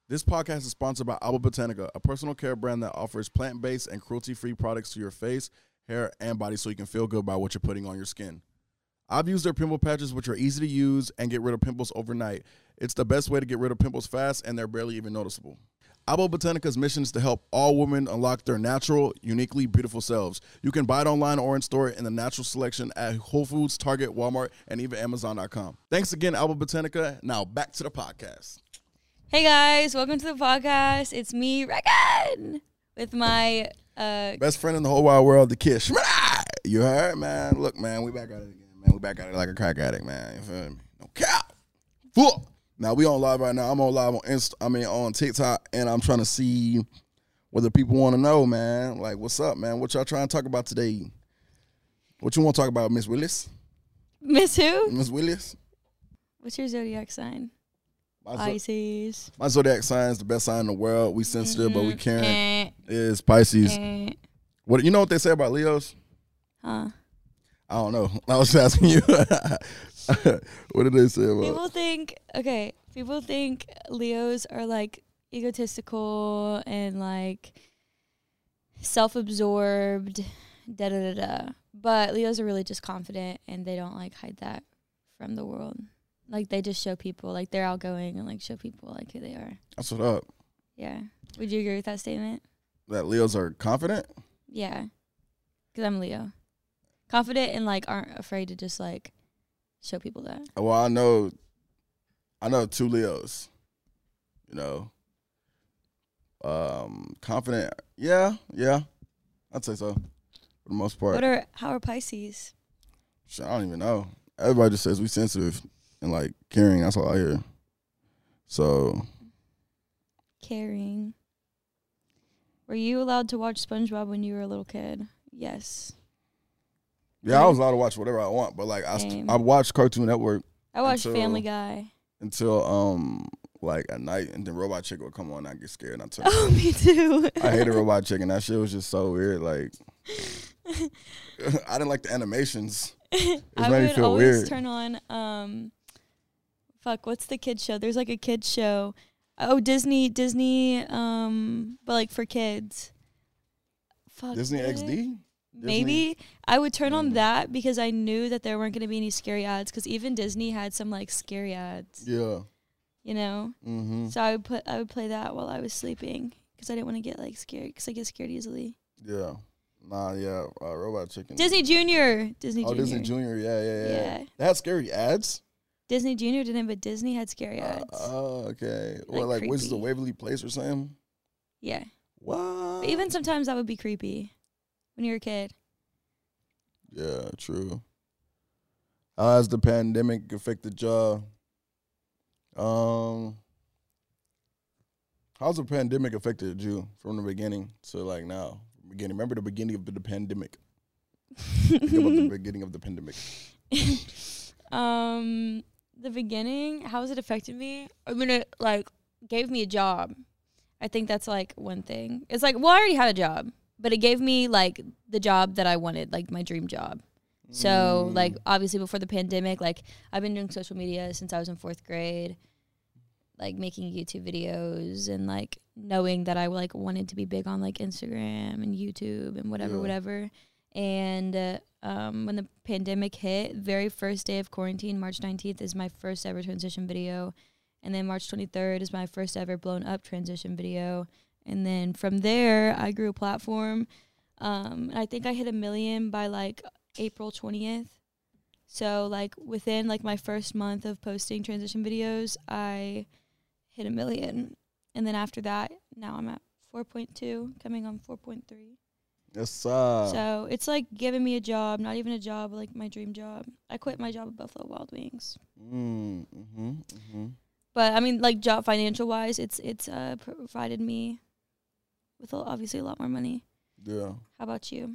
This podcast is sponsored by Alba Botanica, a personal care brand that offers plant-based and cruelty-free products to your face, hair, and body so you can feel good about what you're putting on your skin. I've used their pimple patches, which are easy to use and get rid of pimples overnight. It's the best way to get rid of pimples fast, and they're barely even noticeable. Alba Botanica's mission is to help all women unlock their natural, uniquely beautiful selves. You can buy it online or in store in the natural selection at Whole Foods, Target, Walmart, and even Amazon.com. Thanks again, Alba Botanica. Now back to the podcast. Hey guys, welcome to the podcast. It's me, Regan, with my best friend in the whole wide world, the Kish. You heard, man? Look, man, we back at it again, man. We back at it like a crack addict, man. You feel me? No cap. Fuck. Now we on live right now. I'm on live on on TikTok, and I'm trying to see what the people want to know, man. Like, what's up, man? What y'all trying to talk about today? What you want to talk about, Miss Willis? Miss who? Miss Willis. What's your zodiac sign? Pisces. My zodiac sign is the best sign in the world. We sensitive, but we caring. Is Pisces. What you know what they say about Leos? Huh? I don't know. I was just asking you. What did they say about? People think Leos are like egotistical and like self-absorbed, da da da da. But Leos are really just confident, and they don't like hide that from the world. Like, they just show people, like, they're outgoing and, like, show people, like, who they are. That's what up. Yeah. Would you agree with that statement? That Leos are confident? Yeah. Because I'm Leo. Confident and, like, aren't afraid to just, like, show people that. Well, I know two Leos, you know. Confident. Yeah. I'd say so, for the most part. How are Pisces? Shit, I don't even know. Everybody just says we sensitive and like caring. That's all I hear. So. Caring. Were you allowed to watch SpongeBob when you were a little kid? Yes. Yeah, I was allowed to watch whatever I want, but like I watched Cartoon Network. I watched Family Guy until like at night, and then Robot Chicken would come on, and I get scared, and I turn. Oh, me too. I hated Robot Chicken. That shit was just so weird. Like, I didn't like the animations. It made me feel weird. Turn on what's the kids show? There's like a kids show. Oh, Disney, but like for kids. Disney XD? Maybe. I would turn on that because I knew that there weren't going to be any scary ads, because even Disney had some like scary ads. Yeah. You know? Mm-hmm. So I would play that while I was sleeping, because I didn't want to get like scared, because I get scared easily. Yeah. Robot Chicken. Disney Junior. Disney Junior. Yeah. Yeah. They had scary ads? Disney Junior didn't, but Disney had scary ads. Okay. Or like Wizards of Waverly Place or something? Yeah. What? But even sometimes that would be creepy when you were a kid. Yeah, true. How has the pandemic affected y'all? How's the pandemic affected you from the beginning to like now? Remember the beginning of the pandemic. Think about the beginning of the pandemic. The beginning, how has it affected me? I mean, it like gave me a job. I think that's like one thing. It's like, well, I already had a job, but it gave me like the job that I wanted, like my dream job. So like obviously before the pandemic, like I've been doing social media since I was in 4th grade, like making YouTube videos and like knowing that I like wanted to be big on like Instagram and YouTube and whatever. And when the pandemic hit, very first day of quarantine, March 19th, is my first ever transition video. And then March 23rd is my first ever blown up transition video. And then from there, I grew a platform. I think I hit 1 million by like April 20th. So like within like my first month of posting transition videos, I hit 1 million. And then after that, now I'm at 4.2, coming on 4.3. Yes, So it's like giving me a job, not even a job, like my dream job. I quit my job at Buffalo Wild Wings. But I mean, like job financial wise, it's provided me with obviously a lot more money. Yeah. How about you?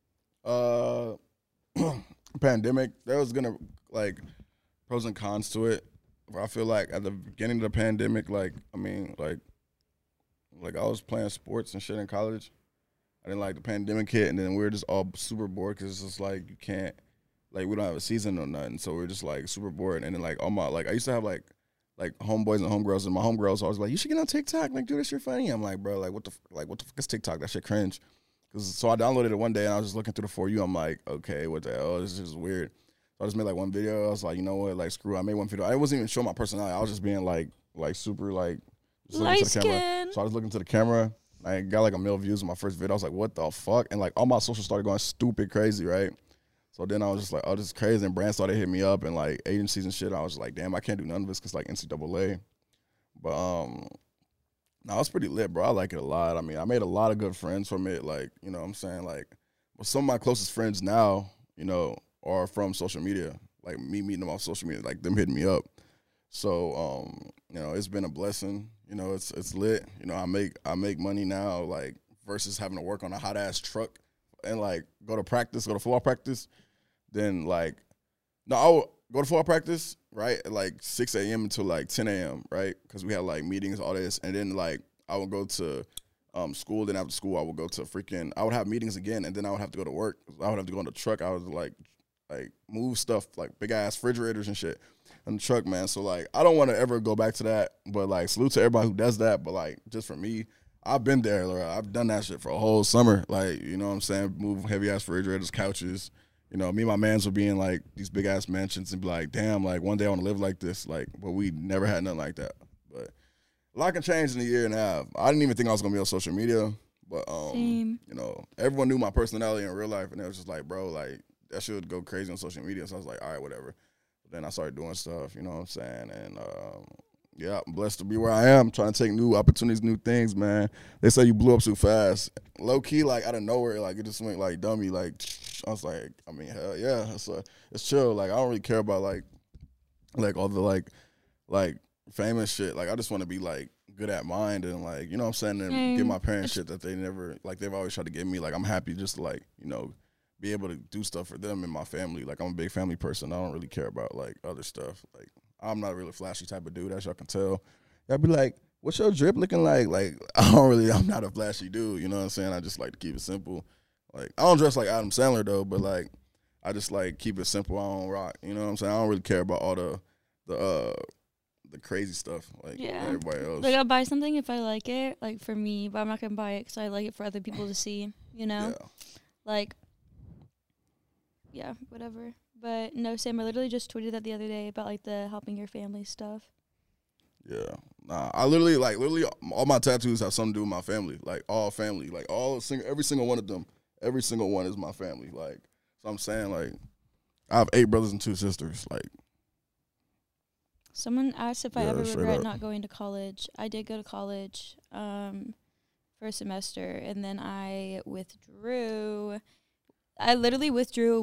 Pandemic, there was gonna like pros and cons to it. I feel like at the beginning of the pandemic, like I was playing sports and shit in college. I didn't like the pandemic hit, and then we were just all super bored because it's just like you can't, like we don't have a season or nothing, so we're just like super bored. And then like all my like I used to have like like homeboys and homegirls, and my homegirls always like, you should get on TikTok, like, dude, that shit funny. I'm like, bro, like, what the fuck is TikTok? That shit cringe. So I downloaded it one day, and I was just looking through the For You. I'm like, okay, what the hell? This is just weird. So I just made like one video. I was like, you know what? Like, screw it. I made one video. I wasn't even showing my personality. I was just being like super like just looking to the camera. So I was looking to the camera. I got like 1 million views on my first video. I was like, what the fuck? And like all my socials started going stupid crazy, right? So then I was just like, oh, this is crazy. And brands started hitting me up and like agencies and shit. I was like, damn, I can't do none of this because like NCAA. But no, it's pretty lit, bro. I like it a lot. I mean, I made a lot of good friends from it. Like, you know what I'm saying? Like, well, some of my closest friends now, you know, are from social media. Like me meeting them off social media, like them hitting me up. So, you know, it's been a blessing. You know, it's lit. You know, I make money now, like versus having to work on a hot ass truck and like go to football practice. Then like, no, I would go to football practice, right, at like 6 a.m. until like 10 a.m., right? Because we had like meetings, all this. And then like I would go to school. Then after school, I would go to I would have meetings again. And then I would have to go to work. I would have to go in the truck. I would like move stuff, like big ass refrigerators and shit in the truck, man. So like, I don't want to ever go back to that. But like, salute to everybody who does that. But like, just for me, I've been there. Like, I've done that shit for a whole summer. Like, you know what I'm saying? Move heavy ass refrigerators, couches. You know, me and my mans would be in like these big ass mansions and be like, damn, like one day I want to live like this. Like, but we never had nothing like that. But a lot can change in a year and a half. I didn't even think I was gonna be on social media. But Same. you know, everyone knew my personality in real life, and it was just like, bro, like that shit would go crazy on social media. So I was like, all right, whatever. But then I started doing stuff, you know what I'm saying? And yeah, I'm blessed to be where I am, trying to take new opportunities, new things, man. They say you blew up too fast. Low key, like out of nowhere, like it just went like dummy. Like I was like, I mean, hell yeah. So it's chill. Like I don't really care about like all the like famous shit. Like I just want to be like good at mine and like, you know what I'm saying, and give my parents shit that they never, like they've always tried to give me. Like I'm happy just to like, you know, be able to do stuff for them and my family. Like I'm a big family person. I don't really care about like other stuff. Like I'm not a really flashy type of dude, as y'all can tell. Y'all be like, what's your drip looking like? Like I'm not a flashy dude, you know what I'm saying? I just like to keep it simple. Like I don't dress like Adam Sandler though, but like I just like keep it simple. I don't rock, you know what I'm saying? I don't really care about all the crazy stuff like everybody else. Like I'll buy something if I like it, like for me, but I'm not gonna buy it because I like it for other people to see, you know? Yeah. Like, yeah, whatever. But no, Sam, I literally just tweeted that the other day about like the helping your family stuff. Yeah. Nah, I literally all my tattoos have something to do with my family. Like all family. Like every single one of them. Every single one is my family. Like, so I'm saying like I have 8 brothers and 2 sisters. Like someone asked if I ever regret not going to college. I did go to college for a semester, and then I withdrew. I literally withdrew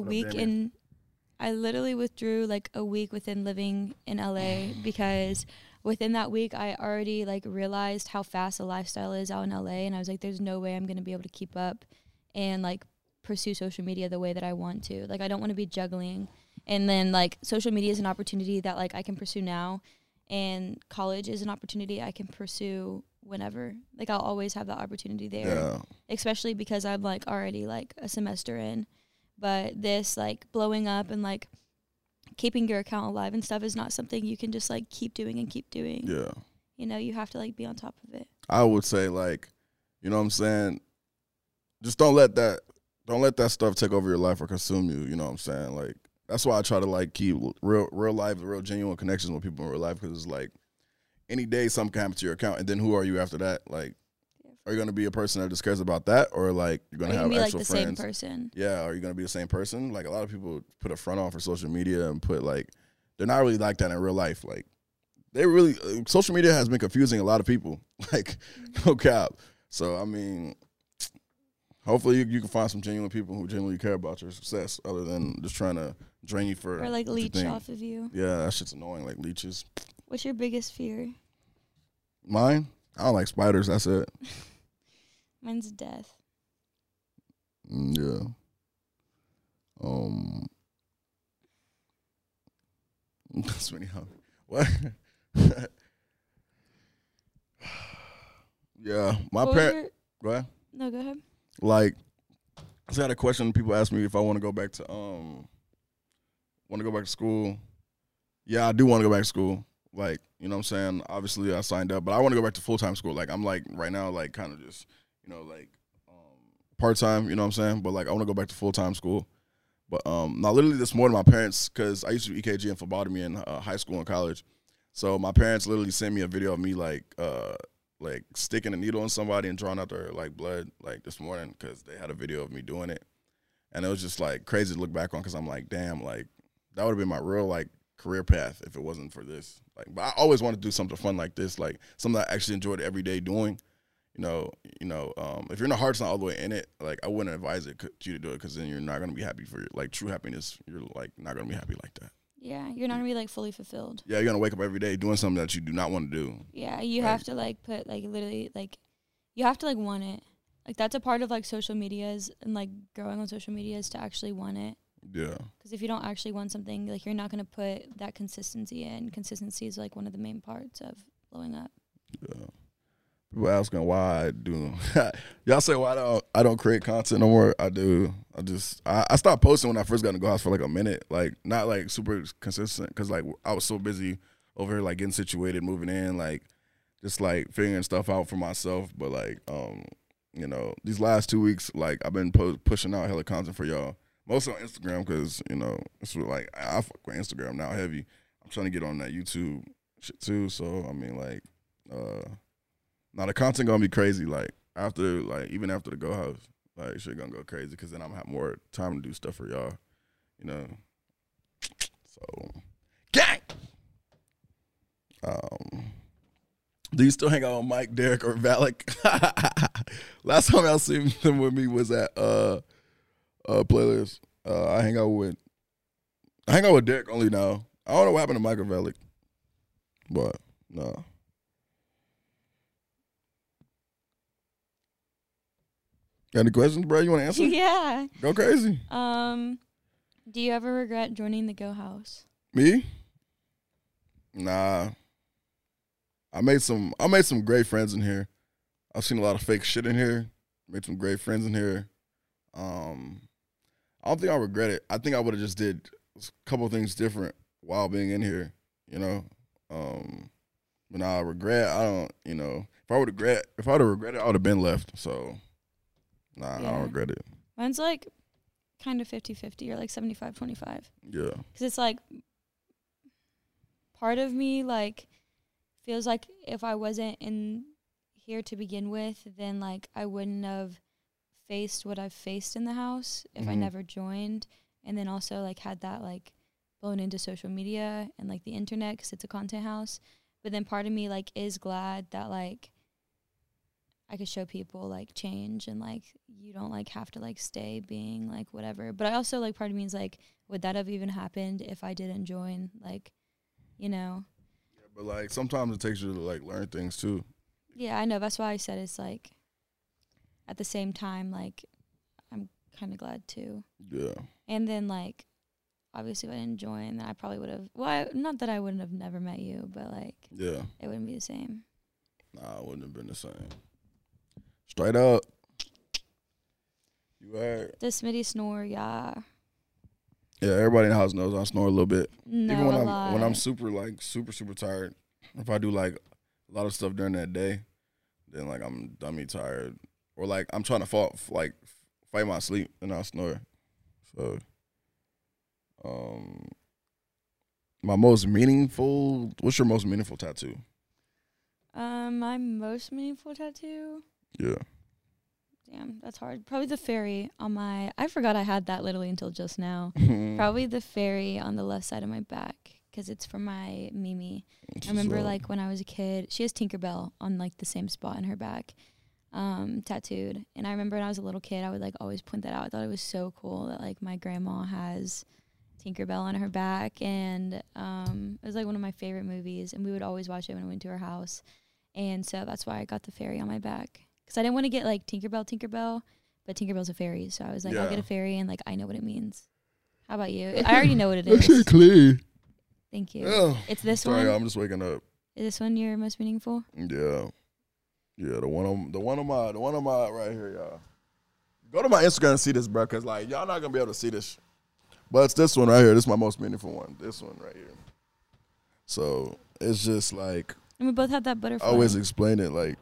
like a week within living in LA because within that week I already like realized how fast the lifestyle is out in LA, and I was like, there's no way I'm going to be able to keep up and like pursue social media the way that I want to. Like I don't want to be juggling. And then like social media is an opportunity that like I can pursue now, and college is an opportunity I can pursue whenever. Like I'll always have that opportunity there, especially because I'm like already like a semester in. But this like blowing up and like keeping your account alive and stuff is not something you can just like keep doing. Yeah. You know, you have to like be on top of it. I would say like, you know what I'm saying? Just don't let that stuff take over your life or consume you, you know what I'm saying? Like that's why I try to like keep real life, real genuine connections with people in real life, because it's like any day something can happen to your account, and then who are you after that? Like, are you going to be a person that just cares about that, or like you're going to have actual like the friends? Same person? Yeah, are you going to be the same person? Like a lot of people put a front on for social media and put like they're not really like that in real life. Like they really social media has been confusing a lot of people. Like no cap. So I mean, hopefully you can find some genuine people who genuinely care about your success, other than just trying to drain you for or like leech off of you. Yeah, that shit's annoying. Like leeches. What's your biggest fear? Mine? I don't like spiders. That's it. Mine's death. Yeah. That's really hard. What? Yeah, my parent. Go ahead. No, go ahead. Like, I just had a question. People ask me if I want to go back to school. Yeah, I do want to go back to school. Like, You know what I'm saying? Obviously, I signed up, but I want to go back to full-time school. Like, I'm, like, right now, like, kind of just, you know, like, part-time, you know what I'm saying? But, like, I want to go back to full-time school. But, now, literally this morning, my parents, because I used to do EKG and phlebotomy in high school and college. So, my parents literally sent me a video of me, like sticking a needle in somebody and drawing out their, like, blood, like, this morning, because they had a video of me doing it. And it was just, like, crazy to look back on, because I'm like, damn, like, that would have been my real, like, career path if it wasn't for this. Like, but I always wanted to do something fun like this, like, something I actually enjoyed every day doing. You know, if your heart's not all the way in it, like, I wouldn't advise you to do it, because then you're not going to be happy for your, like, true happiness. You're, like, not going to be happy like that. Yeah, you're not going to be, like, fully fulfilled. Yeah, you're going to wake up every day doing something that you do not want to do. Yeah, you have to, like, put, like, literally, like, you have to, like, want it. Like, that's a part of, like, social medias and, like, growing on social media is to actually want it. Yeah. Because if you don't actually want something, like, you're not going to put that consistency in. Consistency is, like, one of the main parts of blowing up. Yeah. People asking why I do. Y'all say why I don't create content no more. I do. I stopped posting when I first got in the Go House for, like, a minute. Like, not, like, super consistent, because, like, I was so busy over here, like, getting situated, moving in, like, just, like, figuring stuff out for myself. But, like, you know, these last 2 weeks, like, I've been pushing out hella content for y'all. Mostly on Instagram, because, you know, it's like, I fuck with Instagram now heavy. I'm trying to get on that YouTube shit too. So, I mean, like, now the content gonna be crazy. Like, even after the Go House, like, shit gonna go crazy, because then I'm gonna have more time to do stuff for y'all, you know. So, gang! Do you still hang out with Mike, Derek, or Valak? Last time I seen them with me was at, playlist. I hang out with Derek only now. I don't know what happened to Mike or Valak, but no. Got any questions, bro? You want to answer? Yeah. Go crazy. Do you ever regret joining the Go House? Me? Nah. I made some great friends in here. I've seen a lot of fake shit in here. Made some great friends in here. I don't think I regret it. I think I would have just did a couple of things different while being in here, you know. But now I regret. I don't, you know. If I would have regretted, I would have been left. So, nah, yeah. I don't regret it. Mine's like kind of 50-50 or like 75-25. Yeah. Because it's like part of me like feels like if I wasn't in here to begin with, then like I wouldn't have faced what I've faced in the house if I never joined, and then also like had that like blown into social media and like the internet, because it's a content house. But then part of me like is glad that like I could show people like change, and like you don't like have to like stay being like whatever. But I also like part of me is like, would that have even happened if I didn't join? Like, you know. Yeah, but like sometimes it takes you to like learn things too. Yeah, I know. That's why I said it's like at the same time, like, I'm kind of glad too. Yeah. And then, like, obviously, if I didn't join, then I probably would have. Well, not that I wouldn't have never met you, but, like, yeah, it wouldn't be the same. Nah, it wouldn't have been the same. Straight up. You heard? The Smitty snore, yeah. Yeah, everybody in the house knows I snore a little bit. No, even when when I'm super tired. If I do, like, a lot of stuff during that day, then, like, I'm dummy tired. Or, like, I'm trying to fight my sleep, and I snore. So, my most meaningful, what's your most meaningful tattoo? My most meaningful tattoo? Yeah. Damn, that's hard. Probably the fairy on my, I forgot I had that literally until just now. Probably the fairy on the left side of my back, because it's from my Mimi. I remember, like, when I was a kid, she has Tinkerbell on, like, the same spot in her back. Tattooed. And I remember when I was a little kid, I would like always point that out. I thought it was so cool that like my grandma has Tinkerbell on her back, and it was like one of my favorite movies, and we would always watch it when we went to her house. And so that's why I got the fairy on my back, because I didn't want to get like Tinkerbell, but Tinkerbell's a fairy, so I was like, I'll get a fairy, and like I know what it means. How about you? I already know what it is. That's clear. Thank you. Yeah. It's this one. Sorry, I'm just waking up. Is this one your most meaningful? Yeah. Yeah, the one on my right here, y'all. Go to my Instagram and see this, bro, because like y'all not gonna be able to see this. But it's this one right here. This is my most meaningful one. This one right here. So it's just like And we both had that butterfly. I always explain it like,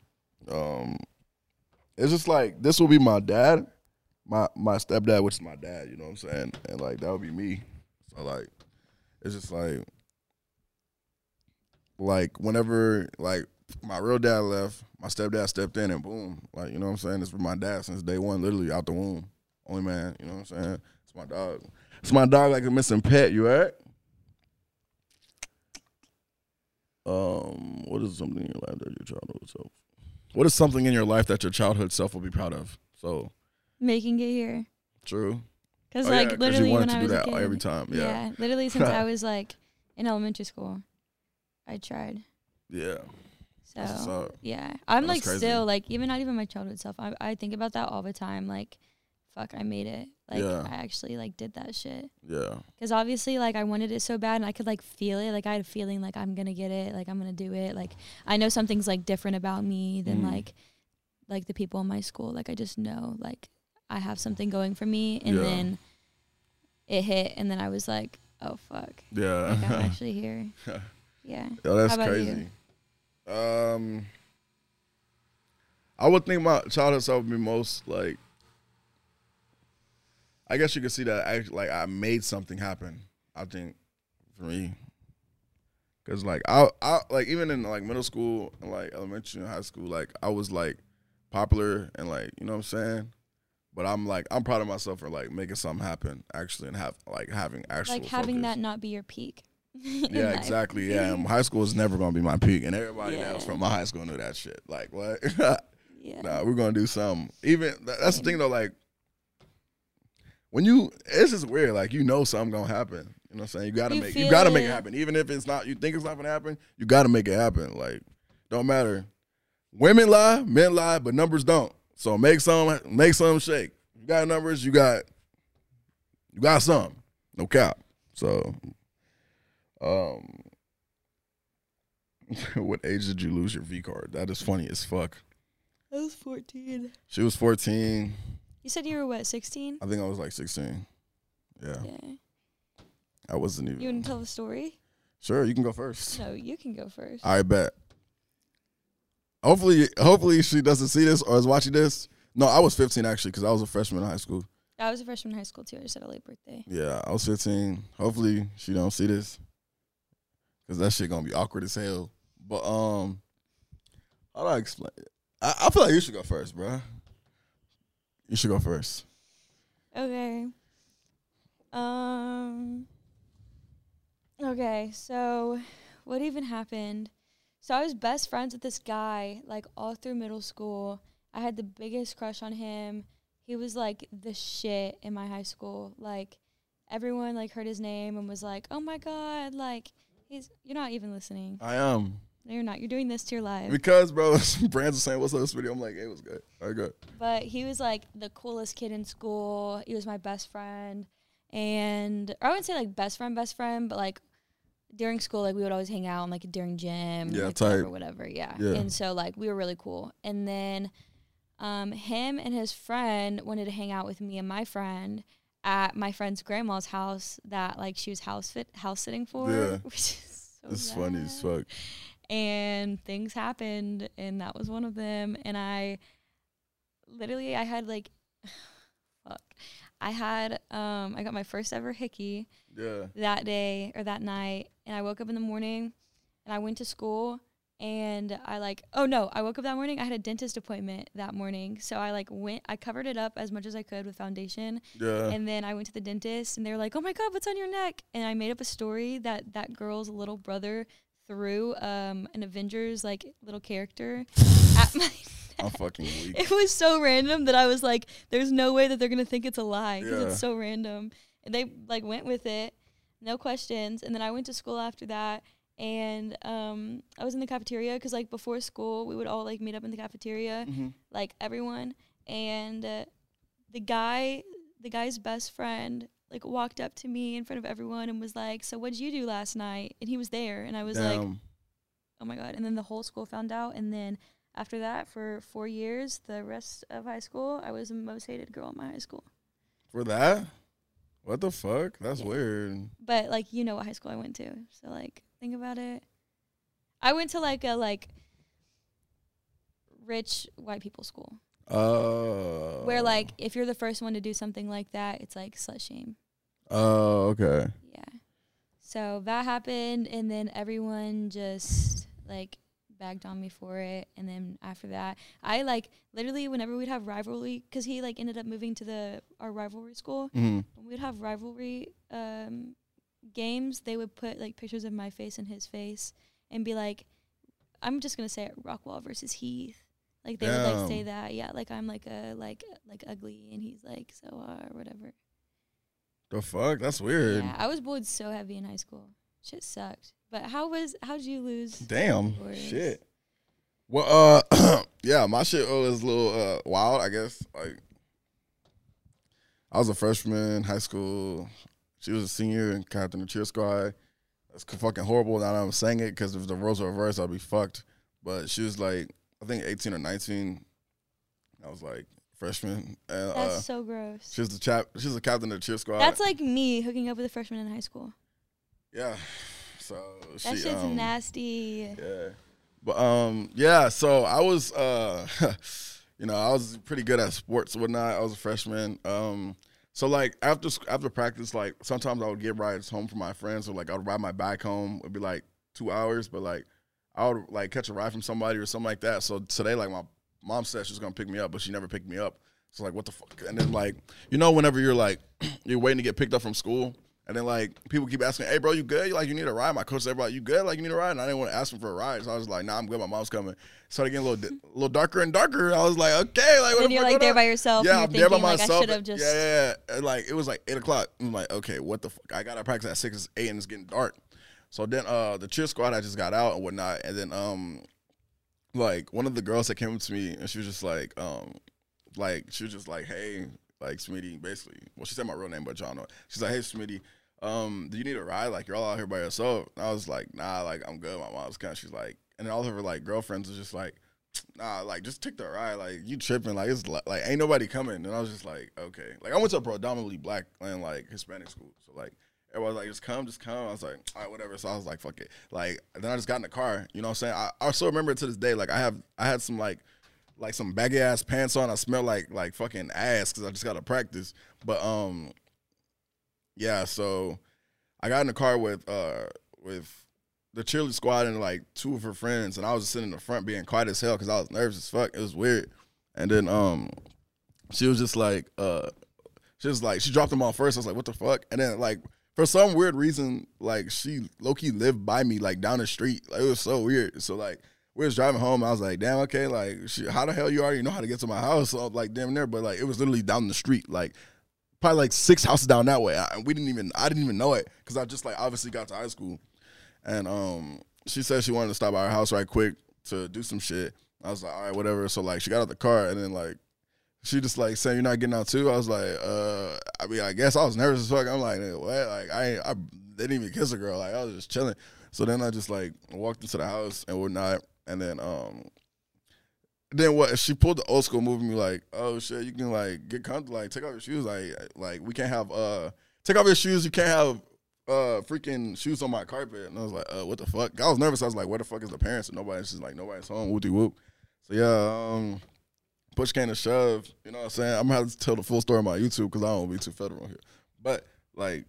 it's just like this will be my dad, my stepdad, which is my dad. You know what I'm saying? And like that would be me. So like, it's just like whenever like my real dad left, my stepdad stepped in, and boom, like you know what I'm saying? It's been my dad since day one, literally out the womb. Only man, you know what I'm saying? It's my dog. It's my dog like a missing pet. You alright? What is something in your life that your childhood self? What is something in your life that your childhood self will be proud of? So making it here. True. Because Oh, like yeah, literally you wanted when to I do was a that kid, every time. Yeah. literally since I was like in elementary school, I tried. Yeah. So That's what's up. yeah, I'm That's like crazy. still like even not even my childhood self. I think about that all the time. Like, fuck, I made it. Like Yeah. I actually like did that shit. Yeah. Because obviously like I wanted it so bad and I could like feel it. Like I had a feeling like I'm gonna get it. Like I'm gonna do it. Like I know something's like different about me than like the people in my school. Like I just know like I have something going for me. And Yeah. then it hit and then I was like, oh fuck. Yeah. Like I'm actually here. Yeah. Yo, that's How about crazy. I would think my childhood self would be most like, I guess you could see that I made something happen. I think for me, because like I like even in like middle school and like elementary and high school, like I was like popular and like you know what I'm saying. But I'm proud of myself for like making something happen actually and having actual Like having focus. that not be your peak. in Yeah, life. exactly. Yeah, and high school is never gonna be my peak, and everybody Yeah. else from my high school knew that shit. Like what? Yeah. Nah, we're gonna do something. Even that's the thing though. Like when it's just weird. Like you know something gonna happen. You know what I'm saying? You gotta You make feel it it. happen. Even if it's not, you think it's not gonna happen. You gotta make it happen. Like don't matter. Women lie, men lie, but numbers don't. So make some shake. You got numbers. You got some. No cap. So. What age did you lose your V card? That is funny as fuck. I was 14. She was 14. You said you were what, 16? I think I was like 16. Yeah. Yeah. I wasn't even. You want to tell the story? Sure, you can go first. No, you can go first. I bet. Hopefully she doesn't see this or is watching this. No, I was 15 actually because I was a freshman in high school. I was a freshman in high school too. I just had a late birthday. Yeah, I was 15. Hopefully she don't see this because that shit gonna be awkward as hell. But how do I explain it? I feel like you should go first, bro. You should go first. Okay. Okay, so what even happened? So I was best friends with this guy like all through middle school. I had the biggest crush on him. He was like the shit in my high school. Like everyone like heard his name and was like, "Oh my god, like you're not even listening." I am. No, you're not. You're doing this to your life. Because, bro, brands are saying, what's up this video? I'm like, hey, what's good? All right, good. But he was like the coolest kid in school. He was my best friend. And or I wouldn't say like best friend, but like during school, like we would always hang out and like during gym. Yeah, like, tight. whatever. Yeah. Yeah. And so like we were really cool. And then him and his friend wanted to hang out with me and my friend at my friend's grandma's house that like she was house sitting for. Yeah. Which is so It's bad. funny as fuck. And things happened, and that was one of them. And I had like, fuck, I got my first ever hickey Yeah. that day or that night, and I woke up in the morning, and I went to school, and I woke up that morning. I had a dentist appointment that morning, so I covered it up as much as I could with foundation, Yeah. and then I went to the dentist, and they were like, "Oh my god, what's on your neck?" And I made up a story that girl's little brother threw an Avengers like little character at my I'm fucking weak. It was so random that I was like, there's no way that they're gonna think it's a lie because Yeah. it's so random. And they like went with it, no questions. And then I went to school after that, and I was in the cafeteria because like before school we would all like meet up in the cafeteria, like everyone. And the guy's best friend like walked up to me in front of everyone and was like, "So what'd you do last night?" And he was there, and I was like, "Oh my god!" And then the whole school found out, and then after that, for 4 years, the rest of high school, I was the most hated girl in my high school. For that? What the fuck? That's Yeah. weird. But like, you know what high school I went to, so like, think about it. I went to like a rich white people school. Oh. Where like if you're the first one to do something like that, it's like slut shame. Oh, okay. Yeah. So that happened, and then everyone just like bagged on me for it. And then after that, I like literally whenever we'd have rivalry, because he like ended up moving to our rivalry school. Mm-hmm. When we'd have rivalry games, they would put like pictures of my face and his face and be like, I'm just gonna say it, Rockwall versus Heath. Like they would like say that, yeah, like I'm like a like ugly, and he's like so or whatever. The fuck? That's weird. Yeah, I was bullied so heavy in high school. Shit sucked. But how'd you lose? Damn. Shit. Well, yeah, my shit was a little wild, I guess. Like, I was a freshman in high school. She was a senior and captain of the cheer squad. That's fucking horrible that I'm saying it, because if the roles were reversed, I'd be fucked. But she was like, I think 18 or 19. I was like freshman. And, that's so gross. She was the captain of the cheer squad. That's like me hooking up with a freshman in high school. Yeah. So that shit's nasty. Yeah. But yeah, so I was you know, I was pretty good at sports and whatnot. I was a freshman. So like after practice, like sometimes I would get rides home from my friends, or like I would ride my bike home. It'd be like 2 hours, but like I would like catch a ride from somebody or something like that. So today, like my mom said she was gonna pick me up, but she never picked me up. So like, what the fuck? And then like, you know, whenever you're like you're waiting to get picked up from school, and then like people keep asking, "Hey, bro, you good? Like you need a ride?" My coach said, "Everybody, you good? Like you need a ride?" And I didn't want to ask him for a ride, so I was like, "Nah, I'm good. My mom's coming." Started getting a little darker and darker. I was like, "Okay, like." And you're like there by yourself. Yeah, and I'm you're there by thinking, myself. Like, I should have just. Yeah. And like it was like 8:00. I'm like, okay, what the fuck? I got to practice at 6, 8, and it's getting dark. So then the cheer squad, I just got out and whatnot, and then like one of the girls that came up to me, and she was just like hey, like Smitty, basically. Well, she said my real name, but y'all know it. She's like, hey, Smitty, do you need a ride? Like, you're all out here by yourself. And I was like, nah, like, I'm good. My mom's kind of, she's like, and then all of her, like, girlfriends was just like, nah, like, just take the ride. Like, you tripping. Like, it's like, ain't nobody coming. And I was just like, okay. Like, I went to a predominantly black and, like, Hispanic school. So, like, everybody was like, just come. I was like, all right, whatever. So I was like, fuck it. Like, then I just got in the car. You know what I'm saying? I still remember it to this day. Like, I had some, like some baggy ass pants on. I smell like fucking ass because I just got to practice. But yeah. So I got in the car with the cheerleading squad and like 2 of her friends, and I was just sitting in the front being quiet as hell because I was nervous as fuck. It was weird. And then she was just like she dropped them off first. I was like, what the fuck? And then like for some weird reason, like she low-key lived by me like down the street. Like it was so weird. So like we was driving home. I was like, damn, okay, like, how the hell you already know how to get to my house? So, like, damn near, but, like, it was literally down the street, like, probably, like, 6 houses down that way. I didn't even know it, because I just, like, obviously got to high school. And she said she wanted to stop by our house right quick to do some shit. I was like, all right, whatever. So, like, she got out the car, and then, like, she just, like, saying, you're not getting out, too? I was like, I mean, I guess I was nervous as fuck. I'm like, what? Like, I didn't even kiss a girl. Like, I was just chilling. So then I just, like, walked into the house and whatnot. And then what? She pulled the old school move me like, oh shit, you can like get comfortable, like take off your shoes, like we can't have take off your shoes, you can't have freaking shoes on my carpet. And I was like, what the fuck? I was nervous. I was like, where the fuck is the parents? And nobody's home. Whoopty whoop. So yeah, push came to shove. You know what I'm saying? I'm gonna have to tell the full story on my YouTube because I don't want to be too federal here. But like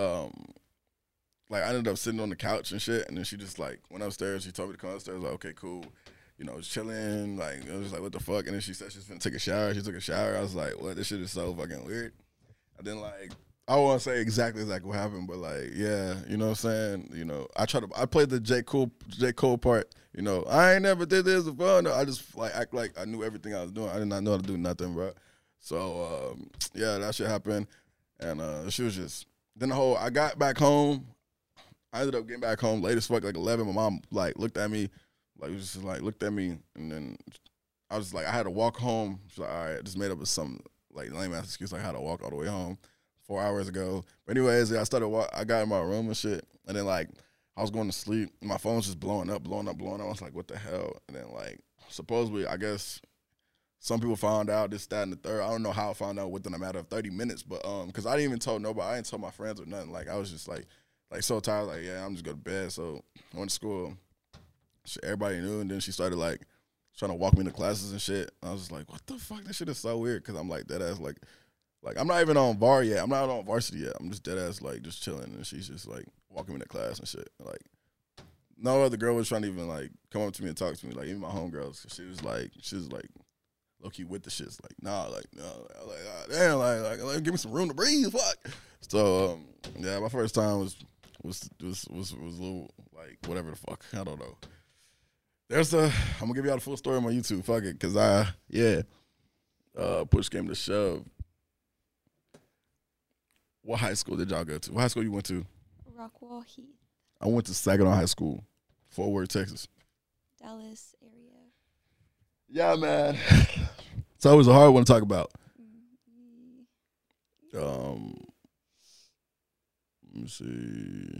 I ended up sitting on the couch and shit, and then she just like went upstairs. She told me to come upstairs. Like, okay, cool. You know, just chilling. Like, I was just like, what the fuck? And then she said she's gonna take a shower. She took a shower. I was like, what? This shit is so fucking weird. And then like, I won't say exactly what happened, but like, yeah, you know what I'm saying? You know, I played the J. Cole part. You know, I ain't never did this before. No, I just like act like I knew everything I was doing. I did not know how to do nothing, bro. So yeah, that shit happened, and she was just. Then I got back home. I ended up getting back home late as fuck, like 11. My mom, like, looked at me, like, was just, like, looked at me, and then I was like, I had to walk home. She's like, all right, I just made up with some, like, lame-ass excuse, like, I had to walk all the way home 4 hours ago. But anyways, I got in my room and shit, and then, like, I was going to sleep, and my phone was just blowing up. I was like, what the hell? And then, like, supposedly, I guess some people found out this, that, and the third. I don't know how I found out within a matter of 30 minutes, but, because I didn't even tell nobody. I didn't tell my friends or nothing. Like, I was just, like so tired, like, yeah, I'm just going to bed. So I went to school. shit, everybody knew, and then she started like trying to walk me to classes and shit. I was just like, what the fuck? This shit is so weird because I'm like dead ass like I'm not even on VAR yet. I'm not on varsity yet. I'm just dead ass like just chilling, and she's just like walking me to class and shit. Like no other girl was trying to even like come up to me and talk to me. Like even my homegirls, she was like low key with the shits. Like nah, like no, like damn, like give me some room to breathe. Fuck. So yeah, my first time was a little like whatever the fuck. I don't know. I'm gonna give y'all the full story on my YouTube. Fuck it, cause push came to shove. What high school did y'all go to? What high school you went to? Rockwall Heath, I went to Saginaw High School, Fort Worth, Texas. Dallas area. Yeah, man. It's always a hard one to talk about. Let me see.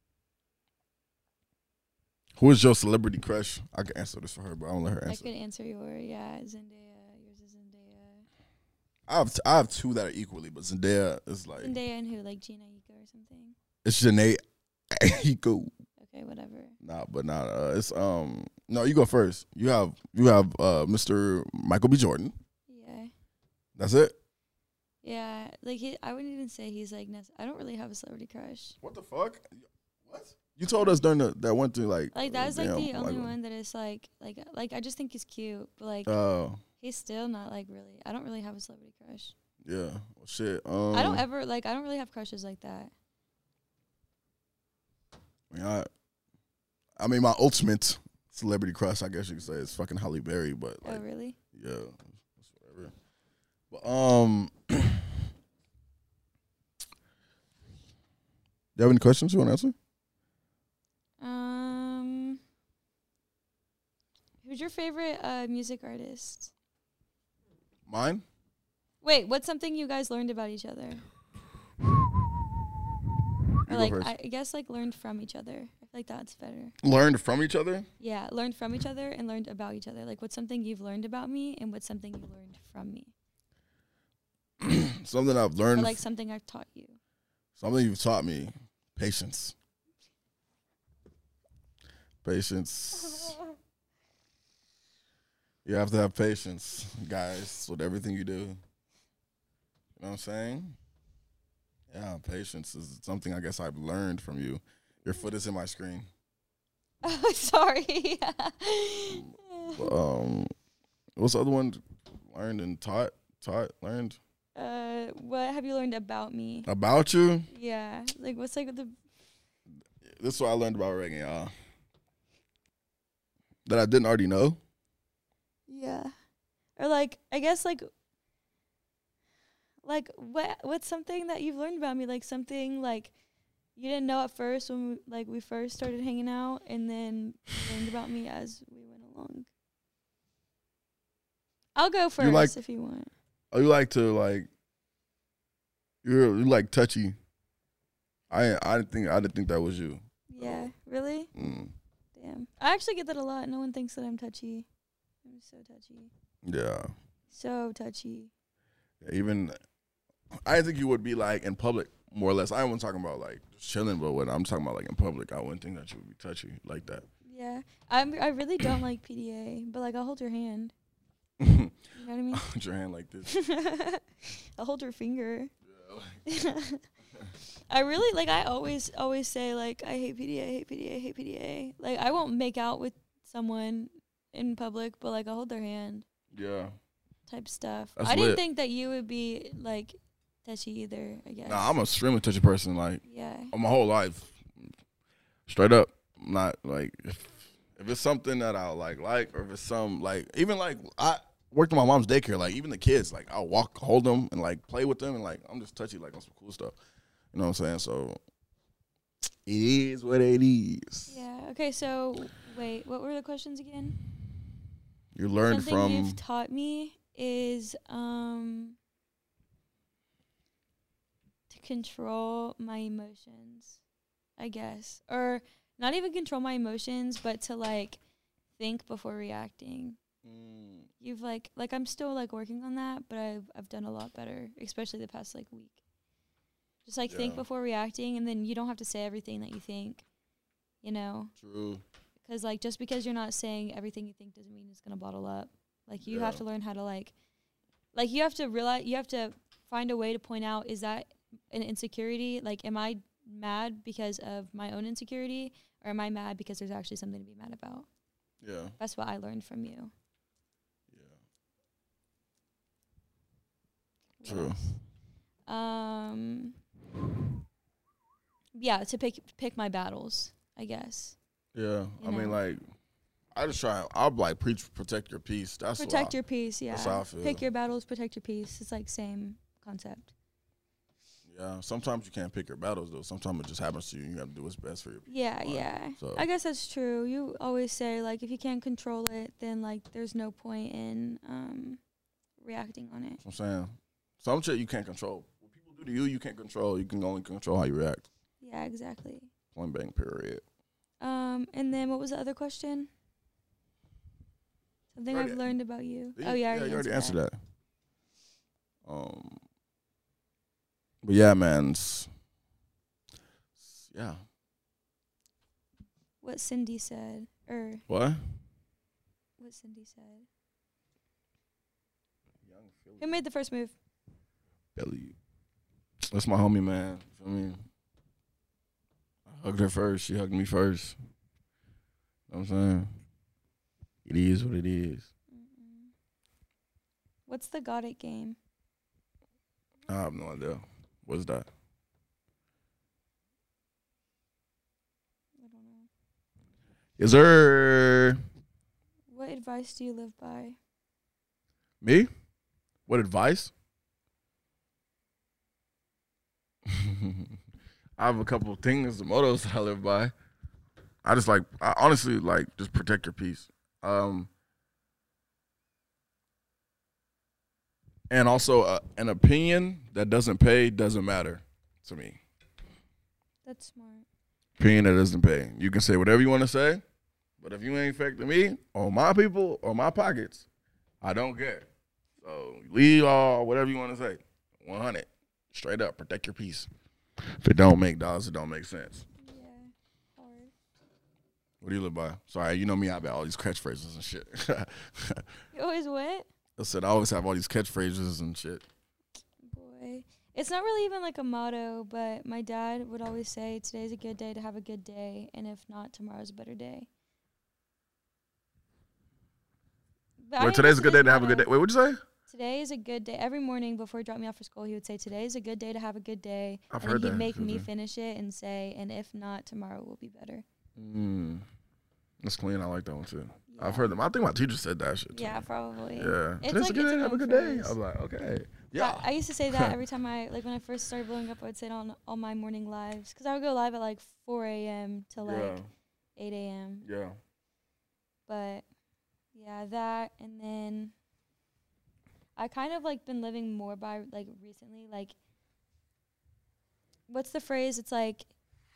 Who is your celebrity crush? I can answer this for her, but I don't let her answer. I could answer Zendaya. Yours is Zendaya. I have two that are equally, but Zendaya is like Zendaya and who? Like Gina Iko or something? it's Janae Iko. Okay, whatever. It's no, you go first. You have Mr. Michael B. Jordan. Yeah. That's it? Yeah, like I wouldn't even say he's like I don't really have a celebrity crush. What the fuck? What? You told us during that went through like that was like the only one that is like I just think he's cute, but like he's still not like really. I don't really have a celebrity crush. Yeah. Well, shit. I don't really have crushes like that. I mean, my ultimate celebrity crush, I guess you could say, is fucking Halle Berry, but like, oh really? Yeah, it's whatever. But do you have any questions you want to answer? Who's your favorite music artist? Mine? Wait, what's something you guys learned about each other? Or like I guess like learned from each other. I feel like that's better. Learned from each other? Yeah, learned from each other and learned about each other. Like what's something you've learned about me and what's something you learned from me? Something I've learned. Or like something I've taught you. Something you've taught me. Patience. Patience. You have to have patience, guys, with everything you do. You know what I'm saying? Yeah, patience is something I guess I've learned from you. Your foot is in my screen. Oh, sorry. What's the other one? Learned and taught? Learned? What have you learned about me? About you? Yeah. Like, what's like the... This is what I learned about Reagan, y'all. That I didn't already know. Yeah. Or like, I guess like what's something that you've learned about me? Like something like you didn't know at first when we first started hanging out, and then you learned about me as we went along. I'll go first if you want. Oh, you like to like you like touchy. I didn't think that was you. Yeah, really? Damn. I actually get that a lot. No one thinks that I'm touchy. I'm so touchy. Yeah. So touchy. Even I didn't think you would be like in public, more or less. I wasn't talking about like just chilling, but when I'm talking about like in public, I wouldn't think that you would be touchy like that. Yeah, I really don't like PDA, but like I'll hold your hand. You know what I mean? Hold your hand like this. I'll hold your finger. Yeah. I really like. I always say like I hate PDA, hate PDA, hate PDA. Like I won't make out with someone in public, but like I'll hold their hand. Yeah. Type stuff. That's I didn't lit. think that you would be like touchy either. I guess. Nah, I'm a extremely touchy person. Like yeah. my whole life, straight up. I'm not like if it's something that I like, or if it's some like even like I worked in my mom's daycare. Like even the kids, like I'll hold them, and like play with them, and like I'm just touchy, like on some cool stuff. You know what I'm saying? So it is what it is. Yeah. Okay. So wait, what were the questions again? You learned Something from. you've taught me is to control my emotions, I guess, or not even control my emotions, but to like think before reacting. You've like I'm still like working on that, but I've done a lot better, especially the past like week. Just think before reacting, and then you don't have to say everything that you think, you know. True. Because, like, just because you're not saying everything you think doesn't mean it's going to bottle up. Like, you have to learn how to, like, you have to realize, you have to find a way to point out, is that an insecurity? Like, am I mad because of my own insecurity, or am I mad because there's actually something to be mad about? Yeah. That's what I learned from you. Yeah. True. Yeah, to pick my battles, I guess. Yeah. I mean, like, I just try. I'll like preach, protect your peace. That's protect your peace. Yeah. That's how I feel. Pick your battles, protect your peace. It's like same concept. Yeah. Sometimes you can't pick your battles though. Sometimes it just happens to you. You have to do what's best for your peace. Yeah, yeah. So. I guess that's true. You always say like if you can't control it, then like there's no point in reacting on it. That's what I'm saying. Some shit you can't control. What people do to you, you can't control. You can only control how you react. Yeah, exactly. Point blank, period. And then what was the other question? Something I've learned about you. Oh yeah, you already answered that. But yeah, man. Yeah. What Cindy said, or what? What Cindy said. Who made the first move? Belly. That's my homie, man. You feel me? I hugged her first. She hugged me first. You know what I'm saying? It is what it is. Mm-mm. What's the Got It game? I have no idea. What's that? I don't know. Is there... What advice do you live by? Me? What advice? I have a couple of things, the mottos that I live by. I honestly just protect your peace. And also, an opinion that doesn't pay doesn't matter to me. That's smart. Opinion that doesn't pay. You can say whatever you want to say, but if you ain't affecting me or my people or my pockets, I don't care. So leave all whatever you want to say. 100. Straight up, protect your peace. If it don't make dollars, it don't make sense. Yeah, hard. What do you live by? Sorry, you know me, I have all these catchphrases and shit. You always what? I said I always have all these catchphrases and shit. Boy. It's not really even like a motto, but my dad would always say, today's a good day to have a good day, and if not, tomorrow's a better day. Wait, today's a good day to have a good day. Wait, what'd you say? Today is a good day. Every morning before he dropped me off for school, he would say, today is a good day to have a good day. I've heard that. He'd make me finish it and say, and if not, tomorrow will be better. That's clean. I like that one too. Yeah. I've heard them. I think my teacher said that shit too. Yeah, probably. Yeah. It's today's a good day to have a good day. I was like, okay. Yeah. I used to say that every time when I first started blowing up, I would say it on all my morning lives. Because I would go live at like 4 a.m. to like 8 a.m. Yeah. But yeah, that, and then I kind of like been living more by like recently, like, what's the phrase? It's like,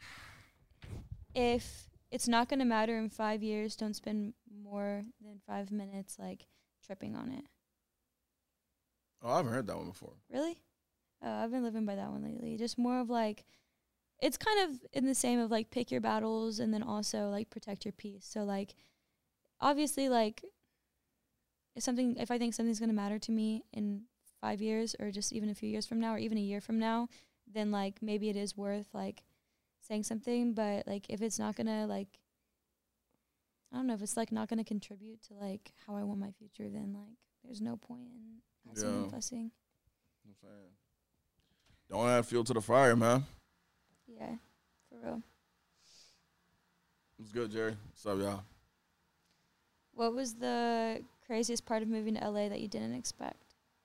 if it's not going to matter in 5 years, don't spend more than 5 minutes like tripping on it. Oh, I haven't heard that one before. Really? Oh, I've been living by that one lately. Just more of like, it's kind of in the same of like pick your battles and then also like protect your peace. So like, obviously like, if I think something's going to matter to me in 5 years or just even a few years from now or even a year from now, then like maybe it is worth like saying something. But like if it's not going to like, I don't know, if it's like not going to contribute to like how I want my future, then like there's no point in fussing and fussing. I'm saying, don't add fuel to the fire, man. Yeah, for real. What's good, Jerry? What's up, y'all? What was the craziest part of moving to LA that you didn't expect?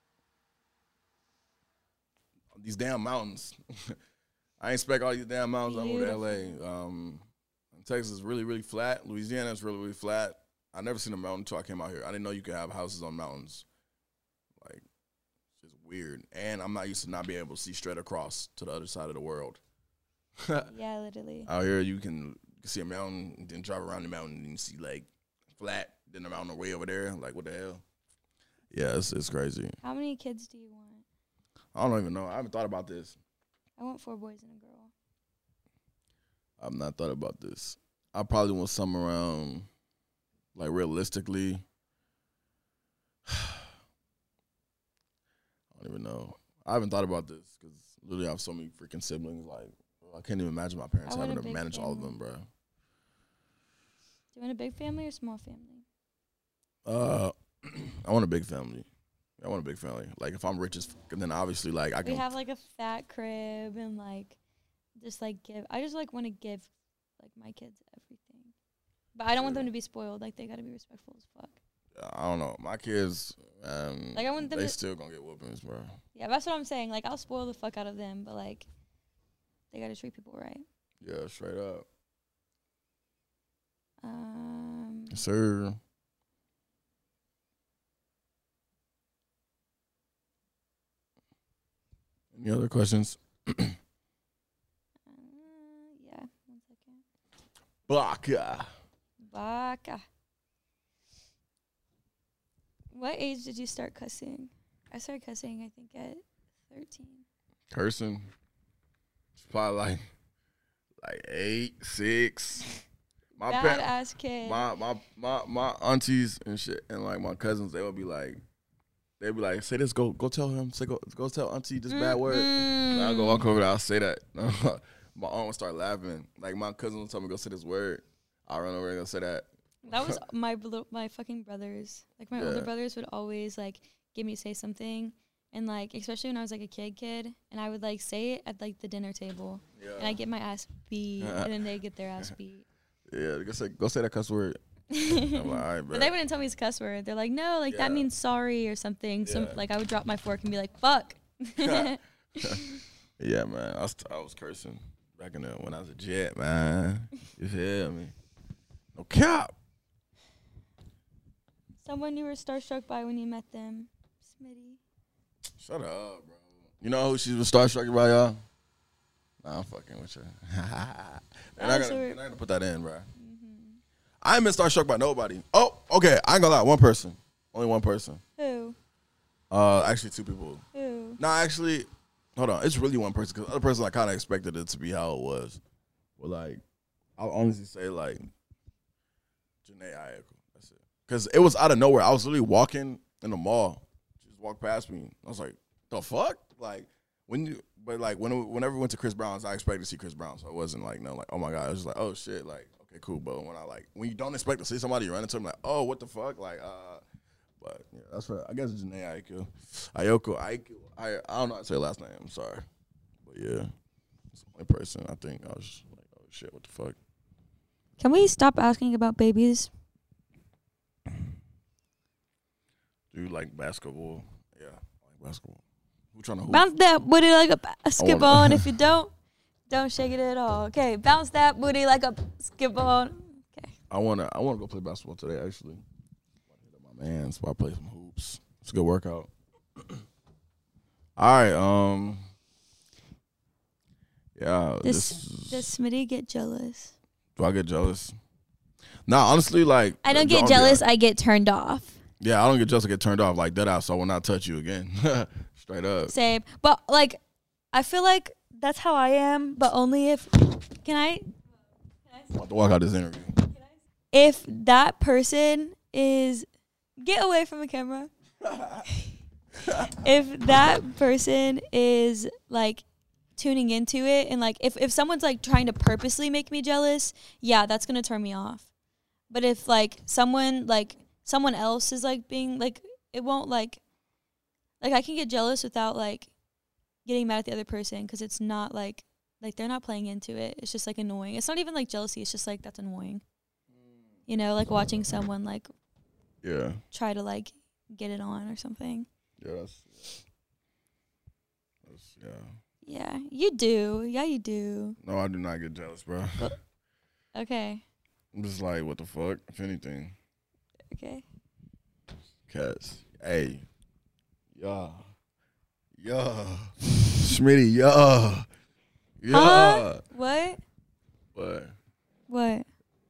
These damn mountains. I ain't expect all these damn mountains when I moved to LA. Texas is really, really flat. Louisiana is really, really flat. I never seen a mountain until I came out here. I didn't know you could have houses on mountains. Like, it's just weird. And I'm not used to not being able to see straight across to the other side of the world. Yeah, literally. Out here, you can see a mountain, then drive around the mountain, and you see, like, flat, then the mountain way over there. Like, what the hell? Yeah, it's crazy. How many kids do you want? I don't even know. I haven't thought about this. I want 4 boys and a girl. I've not thought about this. I probably want something around, like, realistically. I don't even know. I haven't thought about this because literally I have so many freaking siblings. Like, I can't even imagine my parents I want having a to big manage all of family. them, bro. Do you want a big family or small family? I want a big family. I want a big family. Like, if I'm rich as fuck, and then obviously, like, I We can. have like a fat crib and like just like give. I just like want to give like my kids everything, but I don't want them to be spoiled. Like they gotta be respectful as fuck. I don't know. My kids, Like I want them they to. still gonna get whoopings, bro. Yeah, that's what I'm saying. Like I'll spoil the fuck out of them, but like they gotta treat people right. Yeah, straight up. Yes, Um. sir. Any other questions? Yeah. 1 second. Baka. Baka. What age did you start cussing? I started cussing, I think, at 13. Cursing. It's probably like 8, 6. My Badass kid. my aunties and shit and like my cousins, they'd be like, say this, go tell him, say go tell auntie this bad word. And I'll go walk over there, I'll say that. My aunt would start laughing. Like my cousin would tell me go say this word. I'll run over and go say that. That was my fucking brothers. Like my older brothers would always like get me to say something, and like especially when I was like a kid, and I would like say it at like the dinner table, and I get my ass beat, and then they get their ass beat. Yeah, go say that cuss word. I'm like, all right, bro. But they wouldn't tell me it's a cuss word. They're like, no, like that means sorry or something. So like I would drop my fork and be like, fuck. Yeah, man. I was cursing back in the when I was a jet, man. You feel me? No cap. Someone you were starstruck by when you met them, Smitty. Shut up, bro. You know who she was starstruck by, y'all? Nah, I'm fucking with you. They're not gonna put that in, bro. I ain't been starstruck by nobody. Oh, okay. I ain't gonna lie. One person. Only one person. Who? Actually, 2 people. Who? Nah, actually, hold on. It's really one person because the other person I kind of expected it to be how it was. But like, I'll honestly say like, Janae Ayako. That's it. Because it was out of nowhere. I was literally walking in the mall. She just walked past me. I was like, the fuck? Like whenever we went to Chris Brown's, I expected to see Chris Brown. So it wasn't like oh my God. It was just like, oh shit, like. Okay, cool, but when you don't expect to see somebody, you run into them like, oh, what the fuck, like, but yeah, that's what I guess it's Janae Ayako. I don't know how to say her last name. I'm sorry, but yeah, it's the only person I think I was just like, oh shit, what the fuck. Can we stop asking about babies? Do you like basketball? Yeah, I like basketball. Who trying to hoop? Bounce that booty like a basketball, and if you don't shake it at all. Okay, bounce that booty like a basketball. Okay. I wanna go play basketball today. Actually, my man's. So I play some hoops. It's a good workout. All right. Yeah. Does Smitty get jealous? Do I get jealous? Nah, honestly, like I don't get jealous. I get turned off. Yeah, I don't get jealous. I get turned off like that. So I will not touch you again. Straight up. Same, but like, I feel like that's how I am. But only if can I I'm about to walk out this interview. If that person is get away from the camera. If that person is like tuning into it and like if someone's like trying to purposely make me jealous, yeah, that's gonna turn me off. But if like someone else is like being like, it won't like I can get jealous without like getting mad at the other person because it's not like they're not playing into it. It's just like annoying. It's not even like jealousy. It's just like that's annoying. You know, like watching someone like try to like get it on or something. Yeah, that's Yeah, you do. Yeah, you do. No, I do not get jealous, bro. Okay. I'm just like, what the fuck? If anything. Okay. Cats. Hey. Yeah. Schmitty, yeah. Huh? What? What? What?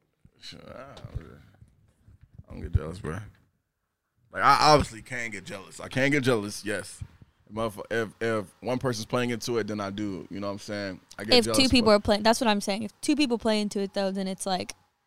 I don't get jealous, bro. Like, I obviously can get jealous. I can get jealous, yes. If one person's playing into it, then I do. You know what I'm saying? I get if jealous. Two people are playing, that's what I'm saying. If 2 people play into it, though, then it's like,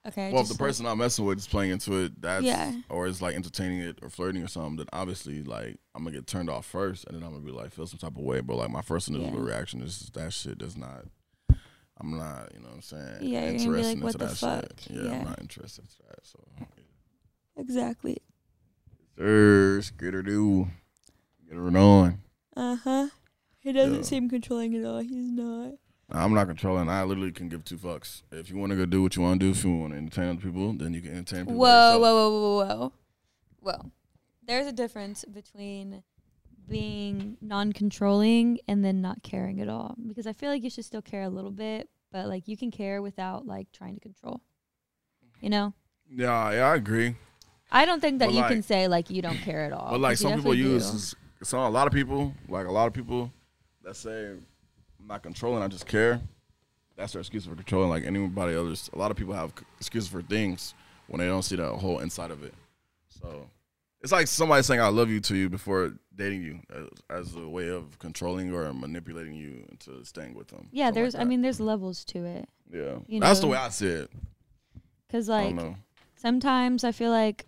Okay. Well, if just the person I'm messing with is playing into it, that's Yeah. or is like entertaining it or flirting or something, then obviously like I'm gonna get turned off first, and then I'm gonna be like feel some type of way. But like my first initial Yeah. reaction is that shit does not. I'm not, you know what I'm saying? Yeah, you're gonna be interested like, what into the that fuck? shit. Yeah, Yeah. I'm not interested in that. So, Exactly. skitter do, get it on. He doesn't Yeah. seem controlling at all. He's not. I'm not controlling. I literally can give two fucks. If you want to go do what you want to do, if you want to entertain other people, then you can entertain people. Whoa, by whoa, yourself. whoa, whoa, whoa. Well, there's a difference between being non-controlling and then not caring at all. Because I feel like you should still care a little bit, but like you can care without like trying to control. You know? Yeah, I agree. I don't think that But, you like- can say like you don't care at all. But like 'cause you some people definitely use, do. a lot of people that say I'm not controlling, I just care. That's their excuse for controlling. Like anybody else, a lot of people have excuses for things when they don't see the whole inside of it. So it's like somebody saying "I love you" to you before dating you as a way of controlling or manipulating you into staying with them. Yeah, Something there's. like I that. mean, there's levels to it. Yeah, you that's the know, way I see it. Cause I like don't know. sometimes I feel like,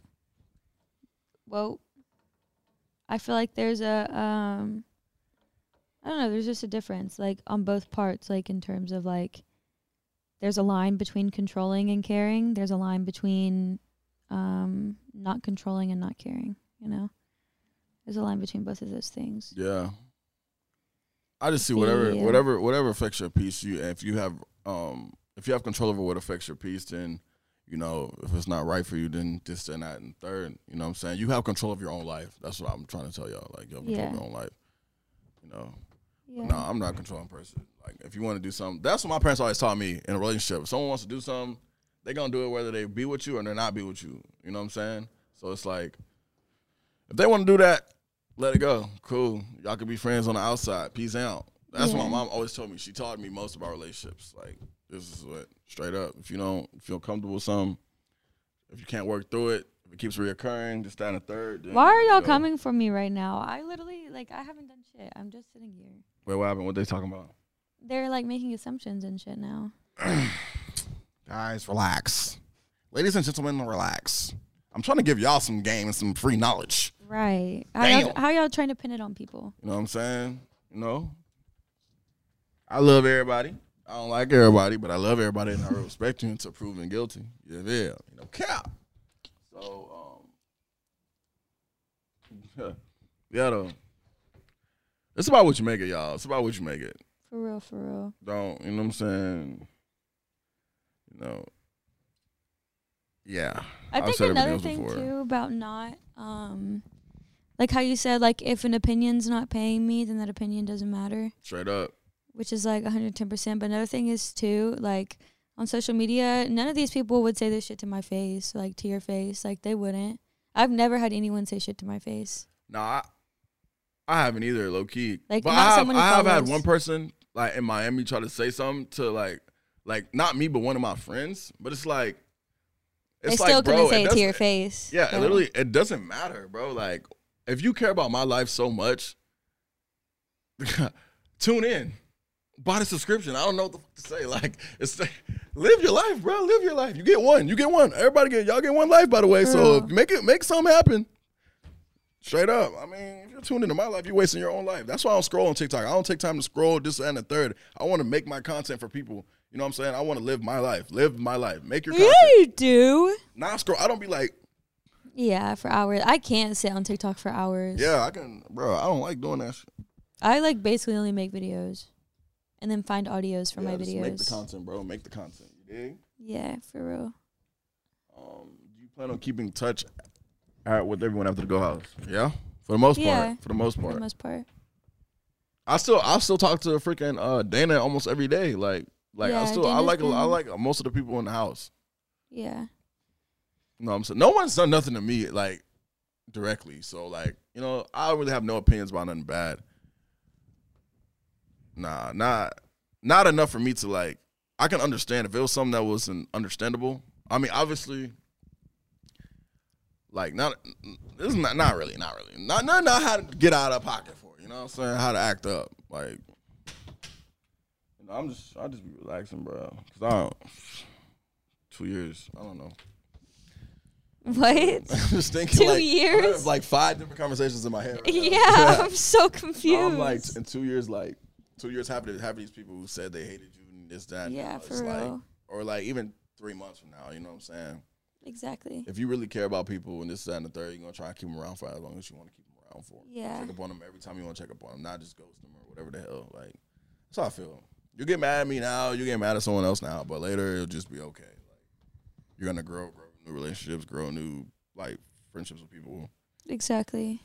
I feel like there's a I don't know. There's just a difference, like on both parts, like in terms of like, there's a line between controlling and caring. There's a line between, not controlling and not caring. You know, there's a line between both of those things. Yeah. I just see Yeah. whatever affects your peace. If you have control over what affects your peace, then you know if it's not right for you, then this and that and third. You know what I'm saying? You have control of your own life. That's what I'm trying to tell y'all. Like you have control of Yeah. your own life. You know. Yeah. No, I'm not a controlling person. Like if you want to do something, that's what my parents always taught me in a relationship. If someone wants to do something, they're gonna do it whether they be with you or they're not be with you. You know what I'm saying? So it's like if they want to do that, let it go. Cool. Y'all can be friends on the outside. Peace out. That's what my Yeah. mom always told me. She taught me most of our relationships. Like this is what straight up. If you don't feel comfortable with something, if you can't work through it, if it keeps reoccurring, just that and a third. Then Why are y'all go. coming for me right now? I literally I haven't done shit. I'm just sitting here. Wait, what happened? What they talking about? They're like making assumptions and shit now. Guys, relax. Ladies and gentlemen, relax. I'm trying to give y'all some game and some free knowledge. Right. Damn. How y'all trying to pin it on people? You know what I'm saying? You know? I love everybody. I don't like everybody, but I love everybody and I respect you until proven guilty. Yeah. You know, cap. So, yeah, though. It's about what you make it, y'all. It's about what you make it. For real, for real. Don't, you know what I'm saying? You know, yeah. I I've think said another everything thing else before. too about not like how you said, like if an opinion's not paying me, then that opinion doesn't matter, Straight up. which is like 110%. But another thing is too, like on social media, none of these people would say this shit to my face, like to your face. Like they wouldn't. I've never had anyone say shit to my face. Nah, I haven't either, low key. Like, but not someone who I have had follows. one person like in Miami try to say something to like not me, but one of my friends. But it's like They it's still like, bro, couldn't say it to doesn't- your face. Yeah, bro. literally, it doesn't matter, bro. Like if you care about my life so much, tune in. Buy the subscription. I don't know what the fuck to say. Like, it's live your life, bro. Live your life. You get one. You get one. Y'all get one life, by the way. So Bro. make something happen. Straight up. I mean, if you're tuned into my life, you're wasting your own life. That's why I don't scroll on TikTok. I don't take time to scroll this and the third. I want to make my content for people. You know what I'm saying? I want to live my life. Live my life. Make your Yeah, content. you do. Not scroll. I don't be like, Yeah, for hours. I can't sit on TikTok for hours. yeah, I can, bro. I don't like doing that shit. I like basically only make videos and then find audios for my just videos. make the content, bro. Make the content. You dig? Yeah, for real. Do you plan on keeping touch with everyone after the Go House? Yeah, for the most Yeah. part. For the most For part, the most part. I still talk to freaking Dana almost every day. Like Yeah, I Dana's like been- most of the people in the house. Yeah. You know what I'm saying? No one's done nothing to me like directly. So like, you know, I don't really have no opinions about nothing bad. Nah, not enough for me to like. I can understand if it was something that wasn't understandable. I mean, obviously, like this is not really, not how to get out of pocket for. You know what I'm saying? How to act up, like. You know, I just be relaxing, bro. Cause 2 years. I don't know. What? I'm just thinking 2 like, years? I have like 5 different conversations in my head. Right now. Yeah, I'm so confused. I'm like in 2 years, like 2 years having these people who said they hated you and this, that. Yeah, now. for It's real. like, or like even 3 months from now, you know what I'm saying? Exactly. If you really care about people and this, that, and the third, you're gonna try and keep them around for as long as you want to keep them around for. Yeah. Check up on them every time you want to check up on them, not just ghost them or whatever the hell. Like that's how I feel. You get mad at me now, you get mad at someone else now, but later it'll just be okay. Like you're gonna grow new relationships, grow new like friendships with people. Exactly.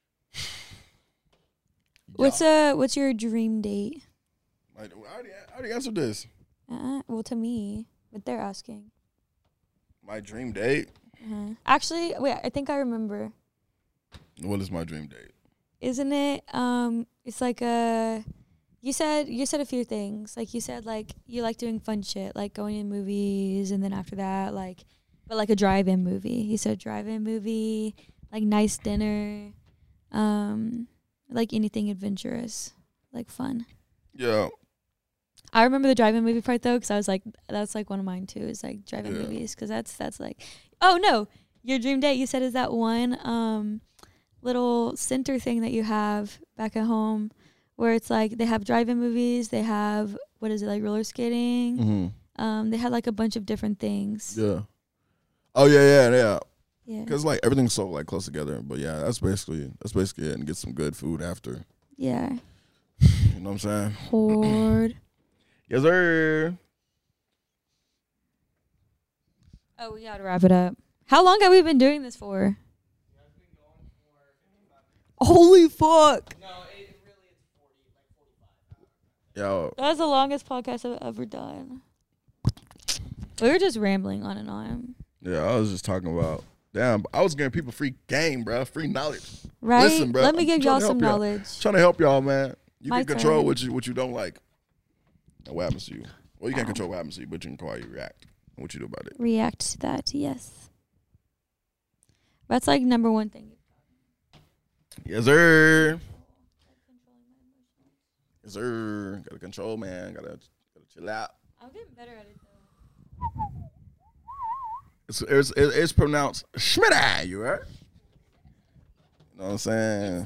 Yeah. What's your dream date? Like, I already answered this. Well, to me, but they're asking. My dream date. Actually, wait. I think I remember. What is my dream date? Isn't it? It's like a. You said a few things. Like you said, like you like doing fun shit, like going in movies, and then after that, like, but like a drive-in movie. You said drive-in movie, like nice dinner, like anything adventurous, like fun. Yeah. I remember the drive-in movie part though, because I was like, that's like one of mine too. Is like drive-in movies, because that's like, oh no, your dream date. You said is that one little center thing that you have back at home, where it's like they have drive-in movies. They have what is it like roller skating? Mm-hmm. They had like a bunch of different things. Yeah. Oh yeah. Yeah. Because like everything's so like close together. But yeah, that's basically it. And get some good food after. Yeah. You know what I'm saying? Horde. Yes, sir. Oh, we gotta wrap it up. How long have we been doing this for? Holy fuck! No, it really is 45. Yo. That's the longest podcast I've ever done. We were just rambling on and on. Yeah, I was just talking about. Damn, I was giving people free game, bro. Free knowledge. Right? Listen, bro. Let me I'm give trying y'all to some help y'all. knowledge. Trying to help y'all, man. You My can control turn. what you don't like. And what happens to you. Well, you can't control what happens to you, but you can control how you react and what you do about it. React to that, yes. That's like number one thing. Yes, sir. Yes, sir. Gotta control, man. Gotta chill out. I'm getting better at it though. It's pronounced Schmitty, you right? You know what I'm saying?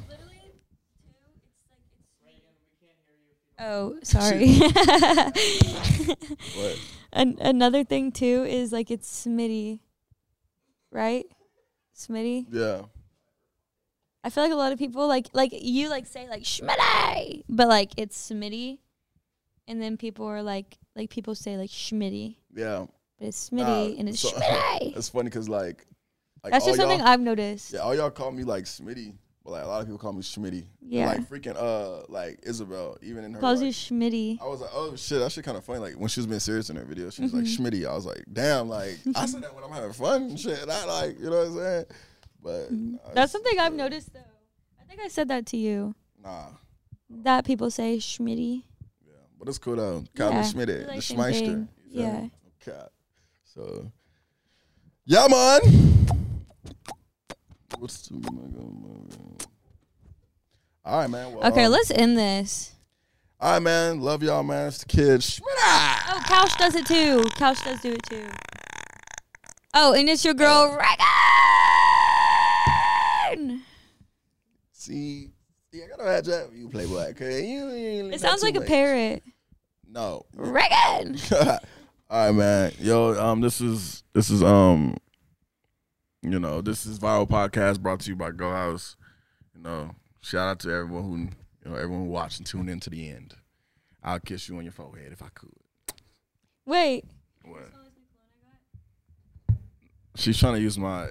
Oh, sorry. What? Another thing too is like it's Smitty, right? Smitty. Yeah. I feel like a lot of people like you like say like Schmitty, but like it's Smitty, and then people are like people say like Schmitty, Yeah. but it's Smitty and it's so- Schmitty. It's funny because like That's just all something y'all- I've noticed. Yeah, all y'all call me like Smitty, but like a lot of people call me Schmitty. Yeah. Like freaking like Isabel, even in her Calls you like, Schmitty. I was like, oh shit, that shit kind of funny. Like when she was being serious in her video, she was like Schmitty. I was like, damn, like I said that when I'm having fun and shit. I like, you know what I'm saying? But That's something I've noticed though. I think I said that to you. Nah, That people say Schmitty. yeah, but it's cool though. Call me Yeah, Schmitty, it's the like same Schmeister. thing. You feel Yeah. me? Okay. So, yeah, man. What's the all right, man. Well, Okay, let's end this. all right, man. Love y'all, man. It's the kids. Oh, Couch does it too. Couch does do it too. Oh, and it's your girl, Reagan. See, I gotta have that. You play black, okay? It sounds like a parrot. No. Reagan. All right, man. Yo, this is this is Viral Podcast brought to you by Go House. Shout out to everyone who watched and tuned in to the end. I'll kiss you on your forehead if I could. Wait. What? She's trying to use my.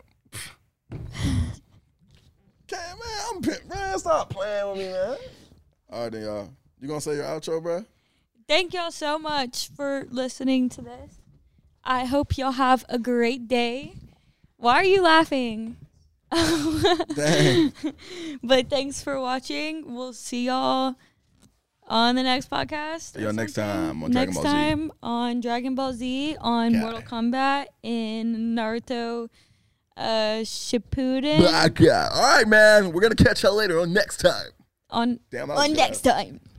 Okay, man, stop playing with me, man. All right, then, y'all. You gonna say your outro, bro? Thank y'all so much for listening to this. I hope y'all have a great day. Why are you laughing? Dang. But thanks for watching. We'll see y'all on the next podcast. Yo, next time on Dragon Next Ball Z. time on Dragon Ball Z, on Okay. Mortal Kombat, in Naruto Shippuden. All right, man. We're gonna catch y'all later on next time. On Damn, that was good. next time.